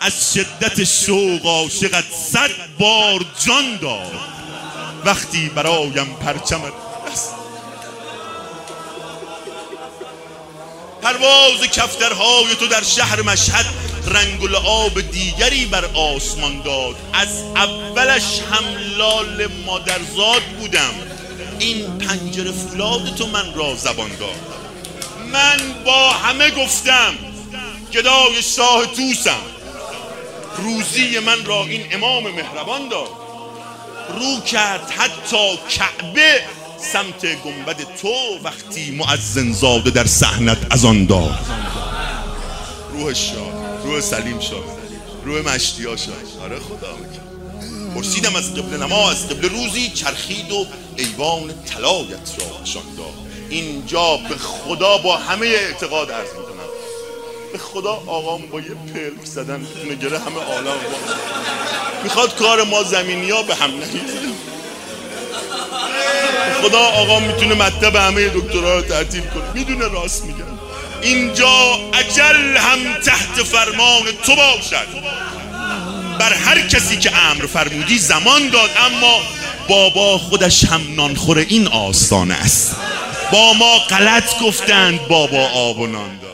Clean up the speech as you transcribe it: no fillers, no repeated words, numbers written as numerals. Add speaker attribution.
Speaker 1: از شدت شوق عاشقت 100 بار جان داد. وقتی برایم پرچمت است پرواز کفترهای تو در شهر مشهد رنگ و لعاب دیگری بر آسمان داد. از اولش هم لال مادرزاد بودم، این پنجره فولاد تو من را زبان داد. من با همه گفتم گدای شاه توسم، روزی من را این امام مهربان داد. رو کرد حتی کعبه سمت گنبد تو وقتی مؤذن زاده در صحنت اذان داد. روحش شاد، روح سلیم شاد، روح مشتیا شاد. آره خدا میگه پرسیدم از قبله نما، از قبله روزی چرخید و ایوان طلایت را نشان داد. اینجا به خدا با همه اعتقاد عرض میکنم، به خدا آقام با یه پلک زدن میتونه گره همه عالم با میخواد کار ما زمینی ها به هم نریزه. خدا آقا میتونه مطلب همه دکترها رو تعطیل کنه، میدونه راست میگن. اینجا اجل هم تحت فرمان تو باشد، بر هر کسی که امر فرمودی زمان داد. اما بابا خودش هم نانخور این آستانه است، با ما غلط گفتند بابا آب و نان داد.